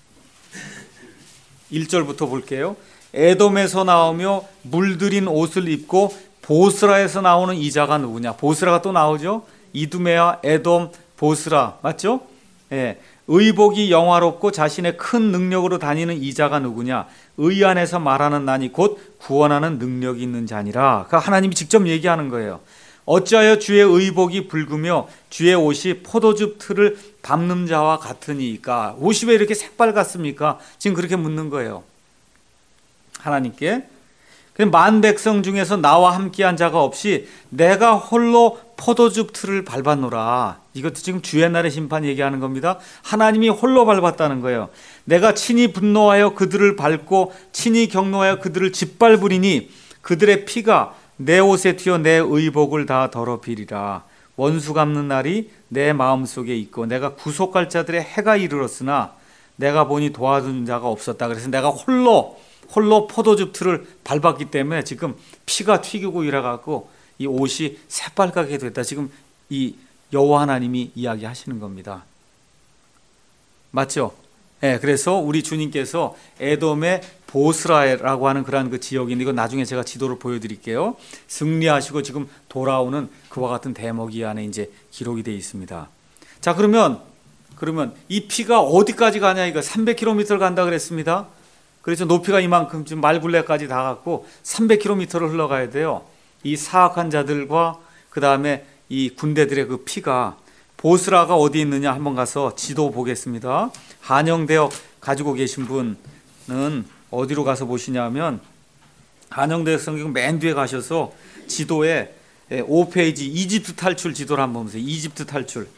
일 절부터 볼게요. 에돔에서 나오며 물들인 옷을 입고 보스라에서 나오는 이자가 누구냐? 보스라가 또 나오죠. 이두메아, 에돔, 보스라 맞죠? 예, 의복이 영화롭고 자신의 큰 능력으로 다니는 이자가 누구냐? 의 안에서 말하는 나니 곧 구원하는 능력이 있는 자니라. 그러니까 하나님이 직접 얘기하는 거예요. 어찌하여 주의 의복이 붉으며 주의 옷이 포도즙 틀을 밟는 자와 같으니까. 옷이 왜 이렇게 새빨갛습니까? 지금 그렇게 묻는 거예요. 하나님께. 만 백성 중에서 나와 함께한 자가 없이 내가 홀로 포도즙 틀을 밟았노라. 이것도 지금 주의 날의 심판 얘기하는 겁니다. 하나님이 홀로 밟았다는 거예요. 내가 친히 분노하여 그들을 밟고 친히 경노하여 그들을 짓밟으리니 그들의 피가 내 옷에 튀어 내 의복을 다 더럽히리라. 원수 갚는 날이 내 마음속에 있고 내가 구속할 자들의 해가 이르렀으나 내가 보니 도와준 자가 없었다. 그래서 내가 홀로 홀로 포도즙 틀을 밟았기 때문에 지금 피가 튀기고 이래갖고 이 옷이 새빨갛게 됐다. 지금 이 여호와 하나님이 이야기하시는 겁니다. 맞죠? 네, 그래서 우리 주님께서 에돔의 보스라라고 하는 그러한 그 지역인데 이거 나중에 제가 지도를 보여드릴게요. 승리하시고 지금 돌아오는 그와 같은 대목이 안에 이제 기록이 되어 있습니다. 자, 그러면 그러면 이 피가 어디까지 가냐? 이거 삼백 킬로미터를 간다 그랬습니다. 그래서 높이가 이만큼 지금 말굴레까지 다 갔고 삼백 킬로미터를 흘러가야 돼요. 이 사악한 자들과 그 다음에 이 군대들의 그 피가 보스라가 어디 있느냐 한번 가서 지도 보겠습니다. 한영대역 가지고 계신 분은 어디로 가서 보시냐면 한영대역 성경 맨 뒤에 가셔서 지도에 오 페이지 이집트 탈출 지도를 한번 보세요. 이집트 탈출.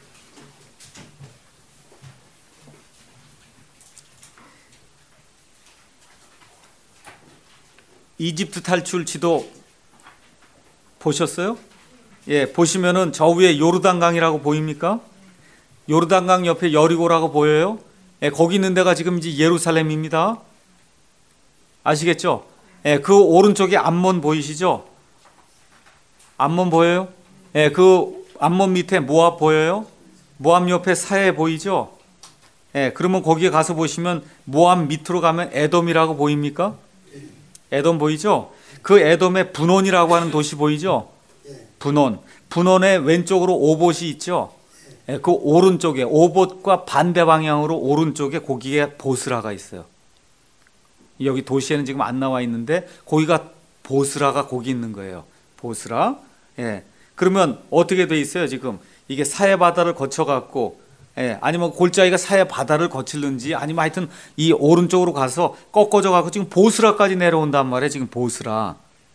이집트 탈출 지도 보셨어요? 예, 보시면은 저 위에 요르단강이라고 보입니까? 요르단강 옆에 여리고라고 보여요? 예, 거기 있는 데가 지금 이제 예루살렘입니다. 아시겠죠? 예, 그 오른쪽에 암몬 보이시죠? 암몬 보여요? 예, 그 암몬 밑에 모압 보여요? 모압 옆에 사해 보이죠? 예, 그러면 거기에 가서 보시면 모압 밑으로 가면 에돔이라고 보입니까? 에돔 보이죠? 그 에돔의 분온이라고 하는 도시 보이죠? 분온. 분온의 왼쪽으로 오봇이 있죠? 예, 그 오른쪽에 오봇과 반대 방향으로 오른쪽에 거기에 보스라가 있어요. 여기 도시에는 지금 안 나와 있는데 거기가 보스라가 거기 있는 거예요. 보스라. 예. 그러면 어떻게 돼 있어요? 지금 이게 사해 바다를 거쳐 갖고 예, 아니면 골짜기가 사해 바다를 거칠는지 아니면 하여튼 이 오른쪽으로 가서 꺾어져 갖고 지금 보스라까지 내려온단 말이에요. 지금 보스라.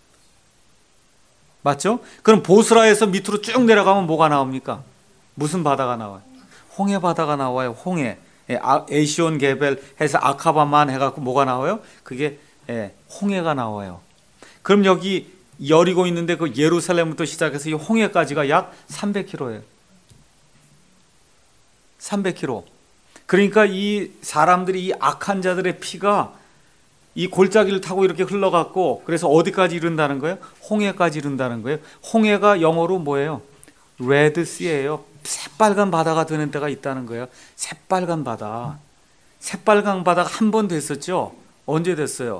맞죠? 그럼 보스라에서 밑으로 쭉 내려가면 뭐가 나옵니까? 무슨 바다가 나와요? 홍해 바다가 나와요. 홍해. 예, 아, 에시온 게벨 해서 아카바만 해갖고 뭐가 나와요? 그게 예, 홍해가 나와요. 그럼 여기 여리고 있는데 그 예루살렘부터 시작해서 이 홍해까지가 약 삼백 킬로미터예요. 삼백 킬로미터. 그러니까 이 사람들이 이 악한 자들의 피가 이 골짜기를 타고 이렇게 흘러갔고 그래서 어디까지 이른다는 거예요? 홍해까지 이른다는 거예요. 홍해가 영어로 뭐예요? 레드씨예요. 새빨간 바다가 되는 때가 있다는 거예요. 새빨간 바다. 새빨간 바다가 한 번 됐었죠? 언제 됐어요?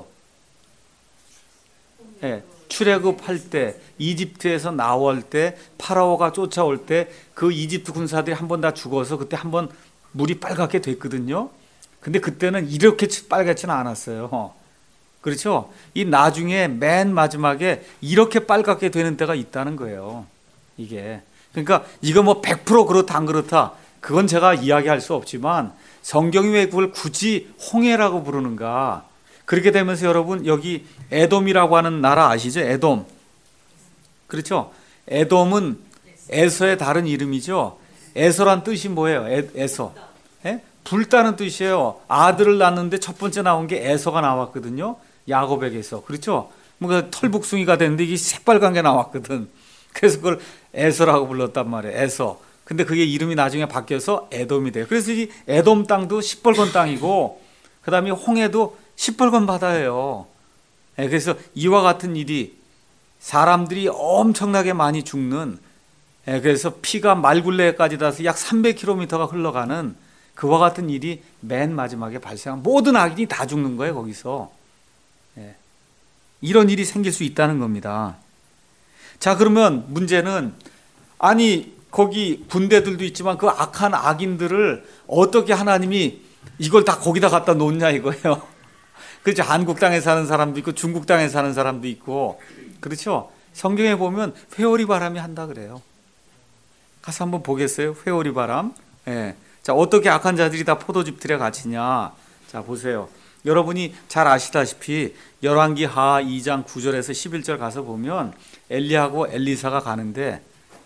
네, 출애굽할 때, 이집트에서 나올 때, 파라오가 쫓아올 때 그 이집트 군사들이 한 번 다 죽어서 그때 한 번 물이 빨갛게 됐거든요. 근데 그때는 이렇게 빨갛지는 않았어요. 그렇죠? 이 나중에 맨 마지막에 이렇게 빨갛게 되는 때가 있다는 거예요. 이게. 그러니까 이거 뭐 백 퍼센트 그렇다 안 그렇다 그건 제가 이야기할 수 없지만 성경이 왜 그걸 굳이 홍해라고 부르는가? 그렇게 되면서 여러분 여기 에돔이라고 하는 나라 아시죠? 에돔. 그렇죠? 에돔은 에서의 다른 이름이죠. 에서란 뜻이 뭐예요? 에, 에서. 예? 불다는 뜻이에요. 아들을 낳는데 첫 번째 나온 게 에서가 나왔거든요. 야곱에게서. 그렇죠? 뭔가 털북숭이가 됐는데 이게 새빨간 게 나왔거든. 그래서 그걸 에서라고 불렀단 말이에요. 에서. 근데 그게 이름이 나중에 바뀌어서 에돔이 돼요. 그래서 이 에돔 땅도 시뻘건 땅이고 그 다음에 홍해도 시뻘건 바다예요. 예, 그래서 이와 같은 일이 사람들이 엄청나게 많이 죽는 예, 그래서 피가 말굴레까지 닿아서 약 삼백 킬로미터가 흘러가는 그와 같은 일이 맨 마지막에 발생한 모든 악인이 다 죽는 거예요. 거기서. 예, 이런 일이 생길 수 있다는 겁니다. 자, 그러면 문제는 아니 거기 군대들도 있지만 그 악한 악인들을 어떻게 하나님이 이걸 다 거기다 갖다 놓냐 이거예요. 그렇죠. 한국 땅에 사는 사람도 있고 중국 땅에 사는 사람도 있고 그렇죠. 성경에 보면 회오리 바람이 한다 그래요. 가서 한번 보겠어요. 회오리 바람. 예. 자, 어떻게 악한 자들이 다 포도즙 틀에 갇히냐. 자, 보세요. 여러분이 잘 아시다시피 열왕기 하 이 장 구 절에서 십일 절 가서 보면 엘리하고 엘리사가 가는데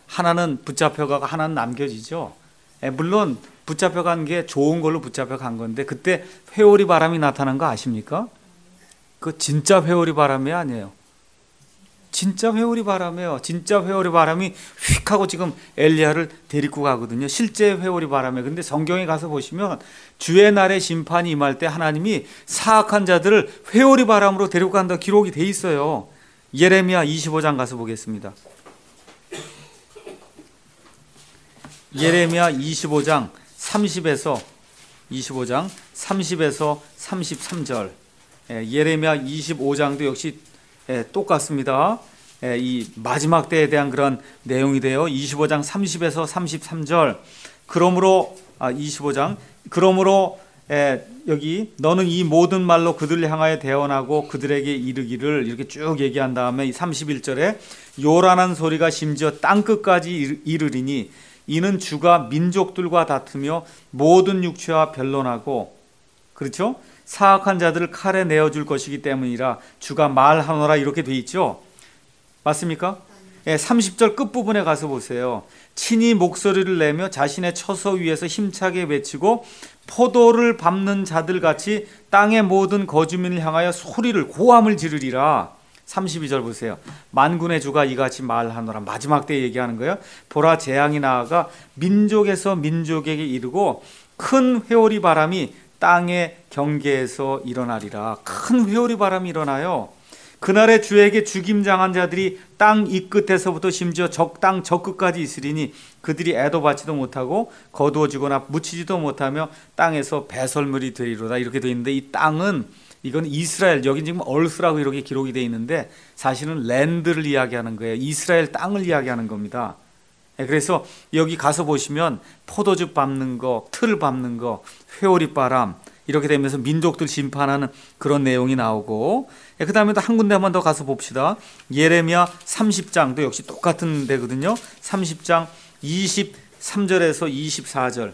하나는 붙잡혀가고 하나는 남겨지죠. 예, 물론 붙잡혀간 게 좋은 걸로 붙잡혀간 건데 그때 회오리 바람이 나타난 거 아십니까? 그 진짜 회오리 바람이 아니에요. 진짜 회오리 바람이에요. 진짜 회오리 바람이 휙 하고 지금 엘리야를 데리고 가거든요. 실제 회오리 바람에. 근데 성경에 가서 보시면 주의 날에 심판이 임할 때 하나님이 사악한 자들을 회오리 바람으로 데리고 간다 기록이 돼 있어요. 예레미야 이십오 장 가서 보겠습니다. 예레미야 이십오 장 삼십에서 이십오 장 삼십에서 삼십삼 절. 예레미야 이십오 장도 역시 똑같습니다. 이 마지막 때에 대한 그런 내용이 돼요. 이십오 장 삼십에서 삼십삼 절. 그러므로 아 이십오 장 그러므로 에, 여기 너는 이 모든 말로 그들을 향하여 대언하고 그들에게 이르기를 이렇게 쭉 얘기한 다음에 이 삼십일 절에 요란한 소리가 심지어 땅끝까지 이르리니 이는 주가 민족들과 다투며 모든 육체와 변론하고 그렇죠? 사악한 자들을 칼에 내어줄 것이기 때문이라 주가 말하노라 이렇게 돼 있죠. 맞습니까? 예, 삼십 절 끝부분에 가서 보세요. 친히 목소리를 내며 자신의 처소 위에서 힘차게 외치고 포도를 밟는 자들같이 땅의 모든 거주민을 향하여 소리를 고함을 지르리라. 삼십이 절 보세요. 만군의 주가 이같이 말하노라. 마지막 때 얘기하는 거예요. 보라 재앙이 나아가 민족에서 민족에게 이르고 큰 회오리 바람이 땅의 경계에서 일어나리라. 큰 회오리 바람이 일어나요. 그날에 주에게 죽임당한 자들이 땅 이 끝에서부터 심지어 적 땅 저 끝까지 있으리니 그들이 애도 받지도 못하고 거두어지거나 묻히지도 못하며 땅에서 배설물이 되리로다. 이렇게 되어 있는데 이 땅은 이건 이스라엘, 여기 지금 얼스라고 이렇게 기록이 되어 있는데 사실은 랜드를 이야기하는 거예요. 이스라엘 땅을 이야기하는 겁니다. 그래서 여기 가서 보시면 포도즙 밟는 거, 틀 밟는 거, 회오리 바람 이렇게 되면서 민족들 심판하는 그런 내용이 나오고 그 다음에 또 한 군데만 더 가서 봅시다. 예레미야 삼십 장도 역시 똑같은 데거든요. 삼십 장 이십삼 절에서 이십사 절.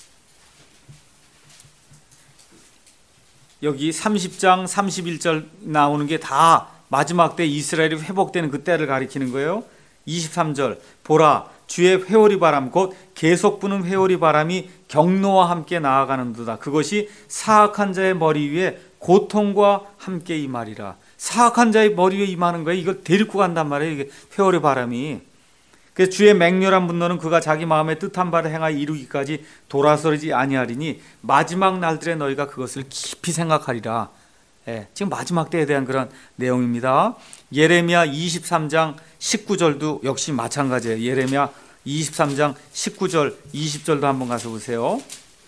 여기 삼십 장 삼십일 절 나오는 게 다 마지막 때 이스라엘이 회복되는 그 때를 가리키는 거예요. 이십삼 절 보라 주의 회오리 바람 곧 계속 부는 회오리 바람이 경노와 함께 나아가는도다. 그것이 사악한 자의 머리 위에 고통과 함께 임하리라. 사악한 자의 머리 위에 임하는 거예요. 이걸 데리고 간단 말이에요. 이게 회오리 바람이. 그래서 주의 맹렬한 분노는 그가 자기 마음에 뜻한 바를 행하여 이루기까지 돌아서지 아니하리니 마지막 날들에 너희가 그것을 깊이 생각하리라. 예, 지금 마지막 때에 대한 그런 내용입니다. 예레미야 이십삼 장 십구 절도 역시 마찬가지예요. 예레미야 이십삼 장 십구 절 이십 절도 한번 가서 보세요.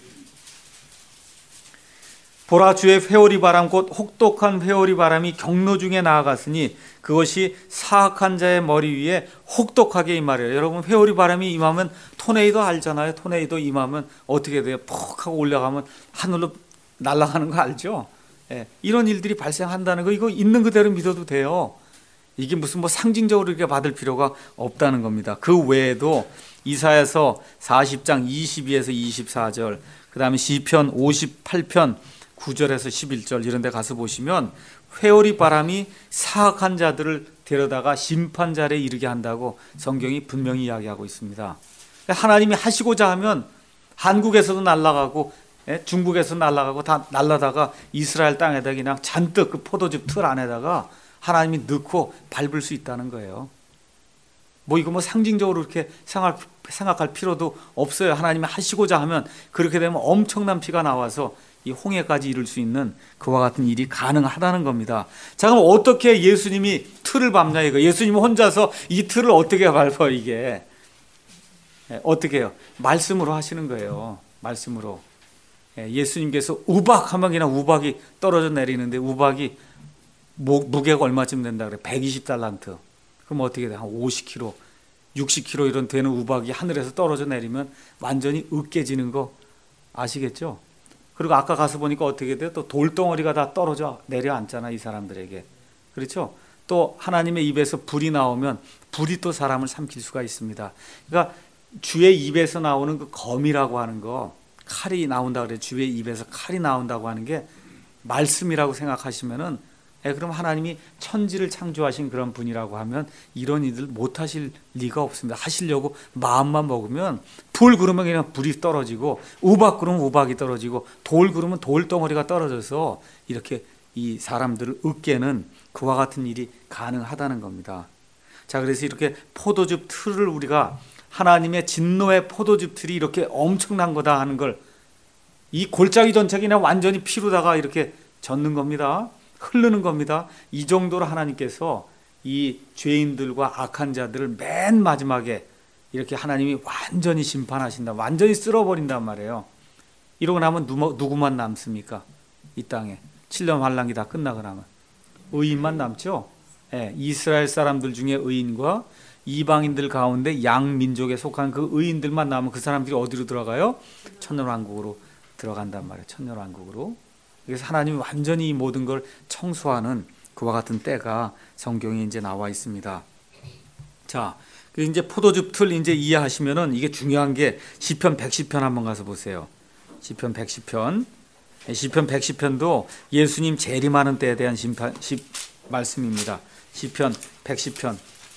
보라 주의 회오리 바람 곧 혹독한 회오리 바람이 경로 중에 나아갔으니 그것이 사악한 자의 머리 위에 혹독하게 임하리라. 여러분 회오리 바람이 임하면 토네이도 알잖아요. 토네이도 임하면 어떻게 돼요? 퍽 하고 올라가면 하늘로 날아가는 거 알죠? 예, 이런 일들이 발생한다는 거 이거 있는 그대로 믿어도 돼요. 이게 무슨 뭐 상징적으로 이렇게 받을 필요가 없다는 겁니다. 그 외에도 이사야서 사십 장 이십이에서 이십사 절, 그 다음에 시편 오십팔 편 구 절에서 십일 절 이런 데 가서 보시면 회오리 바람이 사악한 자들을 데려다가 심판자리에 이르게 한다고 성경이 분명히 이야기하고 있습니다. 하나님이 하시고자 하면 한국에서도 날아가고 중국에서 날아가고 다 날라다가 이스라엘 땅에다 그냥 잔뜩 그 포도즙 틀 안에다가 하나님이 넣고 밟을 수 있다는 거예요. 뭐 이거 뭐 상징적으로 이렇게 생각, 생각할 필요도 없어요. 하나님이 하시고자 하면 그렇게 되면 엄청난 피가 나와서 이 홍해까지 이룰 수 있는 그와 같은 일이 가능하다는 겁니다. 자, 그럼 어떻게 예수님이 틀을 밟냐 이거. 예수님 혼자서 이 틀을 어떻게 밟아 이게. 어떻게 해요? 말씀으로 하시는 거예요. 말씀으로. 예수님께서 우박하면 그냥 우박이 떨어져 내리는데 우박이 무게가 얼마쯤 된다 그래? 백이십 달란트. 그럼 어떻게 돼? 한 오십 킬로그램, 육십 킬로그램 이런 되는 우박이 하늘에서 떨어져 내리면 완전히 으깨지는 거 아시겠죠? 그리고 아까 가서 보니까 어떻게 돼? 또 돌덩어리가 다 떨어져 내려앉잖아, 이 사람들에게. 그렇죠? 또 하나님의 입에서 불이 나오면 불이 또 사람을 삼킬 수가 있습니다. 그러니까 주의 입에서 나오는 그 검이라고 하는 거, 칼이 나온다 그래. 주의 입에서 칼이 나온다고 하는 게 말씀이라고 생각하시면은 예, 그럼 하나님이 천지를 창조하신 그런 분이라고 하면 이런 일들 못 하실 리가 없습니다. 하시려고 마음만 먹으면 불 그러면 그냥 불이 떨어지고 우박 그러면 우박이 떨어지고 돌 그러면 돌덩어리가 떨어져서 이렇게 이 사람들을 으깨는 그와 같은 일이 가능하다는 겁니다. 자, 그래서 이렇게 포도즙 틀을 우리가 하나님의 진노의 포도즙 틀이 이렇게 엄청난 거다 하는 걸 이 골짜기 전체가 그냥 완전히 피로다가 이렇게 젖는 겁니다. 흐르는 겁니다. 이 정도로 하나님께서 이 죄인들과 악한 자들을 맨 마지막에 이렇게 하나님이 완전히 심판하신다. 완전히 쓸어버린단 말이에요. 이러고 나면 누구, 누구만 남습니까? 이 땅에. 칠 년 환란기 다 끝나고 나면. 의인만 남죠. 예, 이스라엘 사람들 중에 의인과 이방인들 가운데 양민족에 속한 그 의인들만 남으면 그 사람들이 어디로 들어가요? 천년왕국으로 들어간단 말이에요. 천년왕국으로. 그래서 하나님이 완전히 이 모든 걸 청소하는 그와 같은 때가 성경에 이제 나와 있습니다. 자, 이제 포도즙 틀 이제 이해하시면은 이게 중요한 게 시편 백십 편 한번 가서 보세요. 시편 백십 편. 시편 백십 편도 예수님 재림하는 때에 대한 심판, 시, 말씀입니다. 시편 백십 편.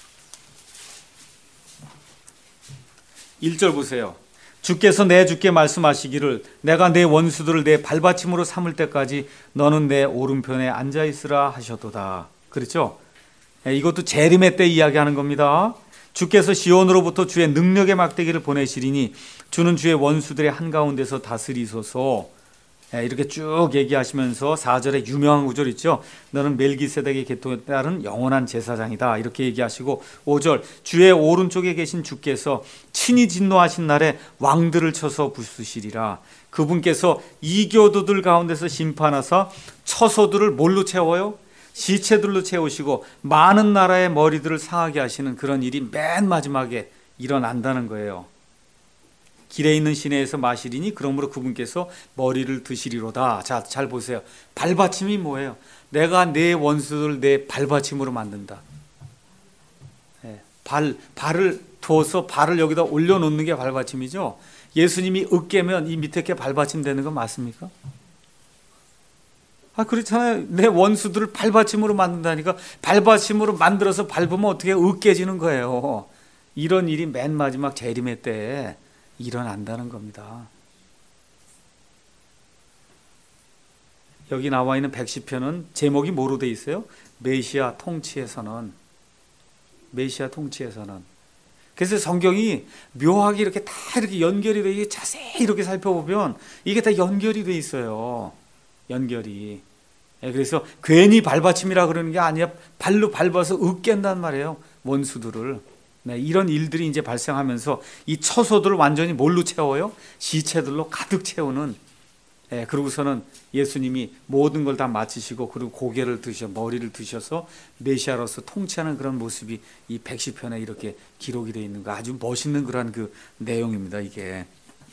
일 절 보세요. 주께서 내 주께 말씀하시기를 내가 내 원수들을 내 발받침으로 삼을 때까지 너는 내 오른편에 앉아있으라 하셨도다. 그렇죠? 이것도 재림의 때 이야기하는 겁니다. 주께서 시온으로부터 주의 능력의 막대기를 보내시리니 주는 주의 원수들의 한가운데서 다스리소서. 이렇게 쭉 얘기하시면서 사 절에 유명한 구절 있죠. 너는 멜기세덱의 계통에 따른 영원한 제사장이다. 이렇게 얘기하시고 오 절 주의 오른쪽에 계신 주께서 친히 진노하신 날에 왕들을 쳐서 부수시리라. 그분께서 이교도들 가운데서 심판하사 처소들을 뭘로 채워요? 시체들로 채우시고 많은 나라의 머리들을 상하게 하시는 그런 일이 맨 마지막에 일어난다는 거예요. 길에 있는 시내에서 마시리니 그러므로 그분께서 머리를 드시리로다. 자, 잘 보세요. 발받침이 뭐예요? 내가 내 원수를 내 발받침으로 만든다. 네, 발, 발을 두어서 발을 여기다 올려놓는 게 발받침이죠. 예수님이 으깨면 이 밑에 게 발받침 되는 거 맞습니까? 아, 그렇잖아요. 내 원수들을 발받침으로 만든다니까. 발받침으로 만들어서 밟으면 어떻게 으깨지는 거예요. 이런 일이 맨 마지막 재림의 때에 일어난다는 겁니다. 여기 나와 있는 백십 편은 제목이 뭐로 돼 있어요? 메시아 통치에서는. 메시아 통치에서는. 그래서 성경이 묘하게 이렇게 다 이렇게 연결이 돼, 자세히 이렇게 살펴보면 이게 다 연결이 돼 있어요. 연결이. 그래서 괜히 발받침이라 그러는 게 아니야. 발로 밟아서 으깬단 말이에요. 원수들을. 네, 이런 일들이 이제 발생하면서 이 처소들을 완전히 뭘로 채워요? 시체들로 가득 채우는. 예, 그러고서는 예수님이 모든 걸 다 마치시고 그리고 고개를 드셔 머리를 드셔서 메시아로서 통치하는 그런 모습이 이 백십 편에 이렇게 기록이 되어 있는 거 아주 멋있는 그런 그 내용입니다. 이게.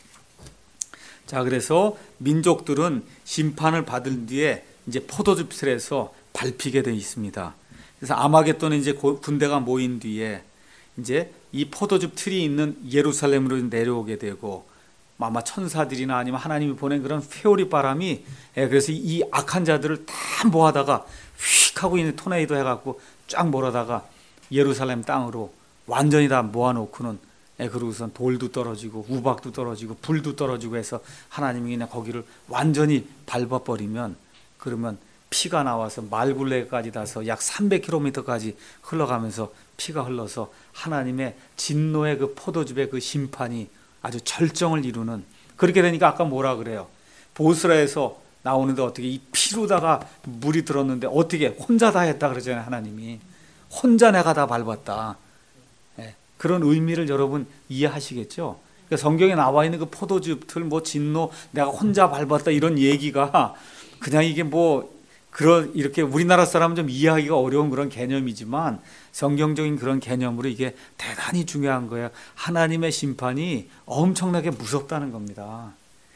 자, 그래서 민족들은 심판을 받은 뒤에 이제 포도즙 틀에서 밟히게 되어 있습니다. 그래서 아마겟돈에 이제 군대가 모인 뒤에 이제 이 포도즙 틀이 있는 예루살렘으로 내려오게 되고 아마 천사들이나 아니면 하나님이 보낸 그런 회오리 바람이 그래서 이 악한 자들을 다 모아다가 휙 하고 있는 토네이도 해갖고 쫙 몰아다가 예루살렘 땅으로 완전히 다 모아놓고는 그러고선 돌도 떨어지고 우박도 떨어지고 불도 떨어지고 해서 하나님이 그냥 거기를 완전히 밟아버리면 그러면 피가 나와서 말굴레까지 다서 약 삼백 킬로미터까지 흘러가면서 피가 흘러서 하나님의 진노의 그 포도즙의 그 심판이 아주 절정을 이루는. 그렇게 되니까 아까 뭐라 그래요? 보스라에서 나오는데 어떻게 이 피로다가 물이 들었는데 어떻게 혼자 다 했다 그러잖아요. 하나님이 혼자 내가 다 밟았다. 네, 그런 의미를 여러분 이해하시겠죠? 그러니까 성경에 나와 있는 그 포도즙 틀 뭐 진노 내가 혼자 밟았다 이런 얘기가 그냥 이게 뭐 그런 이렇게 우리나라 사람은 좀 이해하기가 어려운 그런 개념이지만 성경적인 그런 개념으로 이게 대단히 중요한 거예요. 하나님의 심판이 엄청나게 무섭다는 겁니다.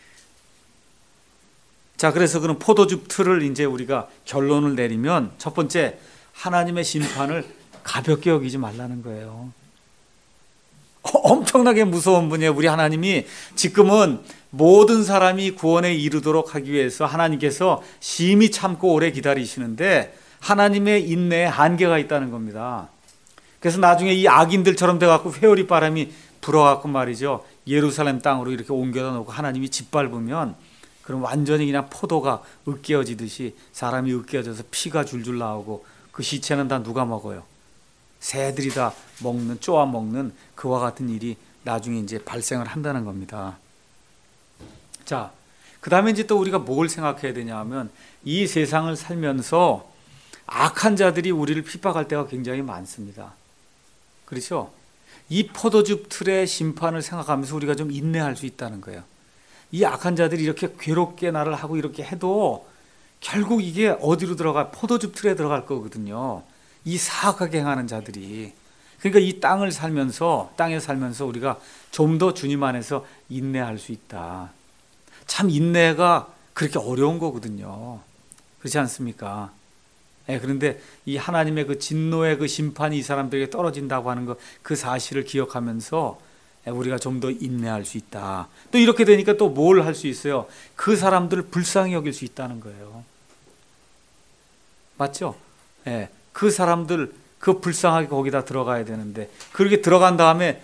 자, 그래서 그런 포도즙 틀을 이제 우리가 결론을 내리면 첫 번째, 하나님의 심판을 가볍게 여기지 말라는 거예요. 엄청나게 무서운 분이에요. 우리 하나님이 지금은 모든 사람이 구원에 이르도록 하기 위해서 하나님께서 심히 참고 오래 기다리시는데 하나님의 인내에 한계가 있다는 겁니다. 그래서 나중에 이 악인들처럼 돼갖고 회오리 바람이 불어갖고 말이죠. 예루살렘 땅으로 이렇게 옮겨다 놓고 하나님이 짓밟으면 그럼 완전히 그냥 포도가 으깨어지듯이 사람이 으깨어져서 피가 줄줄 나오고 그 시체는 다 누가 먹어요? 새들이 다 먹는, 쪼아 먹는 그와 같은 일이 나중에 이제 발생을 한다는 겁니다. 자, 그 다음에 이제 또 우리가 뭘 생각해야 되냐 하면 이 세상을 살면서 악한 자들이 우리를 핍박할 때가 굉장히 많습니다. 그렇죠? 이 포도즙 틀의 심판을 생각하면서 우리가 좀 인내할 수 있다는 거예요. 이 악한 자들이 이렇게 괴롭게 나를 하고 이렇게 해도 결국 이게 어디로 들어가? 포도즙 틀에 들어갈 거거든요. 이 사악하게 행하는 자들이. 그러니까 이 땅을 살면서, 땅에 살면서 우리가 좀 더 주님 안에서 인내할 수 있다. 참 인내가 그렇게 어려운 거거든요. 그렇지 않습니까? 네, 그런데 이 하나님의 그 진노의 그 심판이 이 사람들에게 떨어진다고 하는 것, 그 사실을 기억하면서 우리가 좀 더 인내할 수 있다. 또 이렇게 되니까 또 뭘 할 수 있어요? 그 사람들을 불쌍히 여길 수 있다는 거예요. 맞죠? 네, 그 사람들 그 불쌍하게 거기다 들어가야 되는데 그렇게 들어간 다음에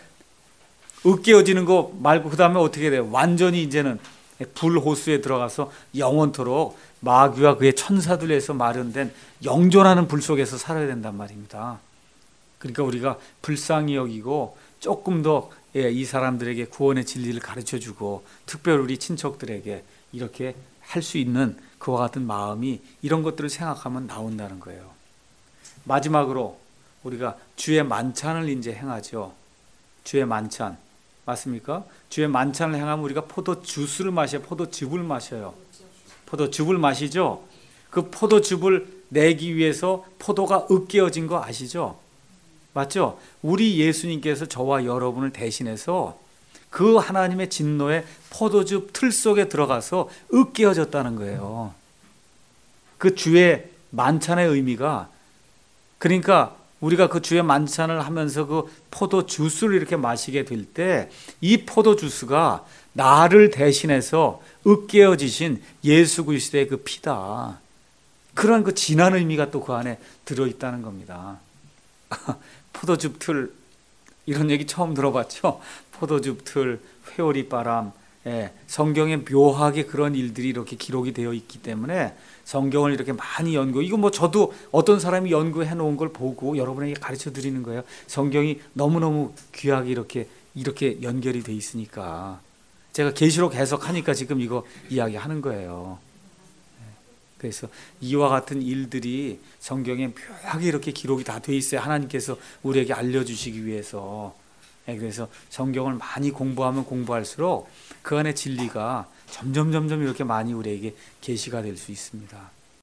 으깨어지는 거 말고 그 다음에 어떻게 돼요? 완전히 이제는 불호수에 들어가서 영원토록 마귀와 그의 천사들에서 마련된 영존하는 불 속에서 살아야 된단 말입니다. 그러니까 우리가 불쌍히 여기고 조금 더 이 사람들에게 구원의 진리를 가르쳐주고 특별히 우리 친척들에게 이렇게 할 수 있는 그와 같은 마음이 이런 것들을 생각하면 나온다는 거예요. 마지막으로 우리가 주의 만찬을 이제 행하죠. 주의 만찬. 맞습니까? 주의 만찬을 행하면 우리가 포도 주스를 마셔요. 포도즙을 마셔요. 포도즙을 마시죠. 그 포도즙을 내기 위해서 포도가 으깨어진 거 아시죠? 맞죠? 우리 예수님께서 저와 여러분을 대신해서 그 하나님의 진노의 포도즙 틀 속에 들어가서 으깨어졌다는 거예요. 그 주의 만찬의 의미가, 그러니까 우리가 그 주의 만찬을 하면서 그 포도 주스를 이렇게 마시게 될 때 이 포도 주스가 나를 대신해서 으깨어지신 예수 그리스도의 그 피다. 그런 그 진한 의미가 또 그 안에 들어있다는 겁니다. 포도즙 틀, 이런 얘기 처음 들어봤죠? 포도즙 틀, 회오리 바람, 예, 성경에 묘하게 그런 일들이 이렇게 기록이 되어 있기 때문에 성경을 이렇게 많이 연구, 이거 뭐 저도 어떤 사람이 연구해 놓은 걸 보고 여러분에게 가르쳐 드리는 거예요. 성경이 너무너무 귀하게 이렇게 이렇게 연결이 돼 있으니까 제가 계시록 해석하니까 지금 이거 이야기하는 거예요. 그래서 이와 같은 일들이 성경에 묘하게 이렇게 기록이 다 돼 있어요. 하나님께서 우리에게 알려주시기 위해서. 그래서 성경을 많이 공부하면 공부할수록 그 안에 진리가 점점 점점 이렇게 많이 우리에게 계시가 될 수 있습니다.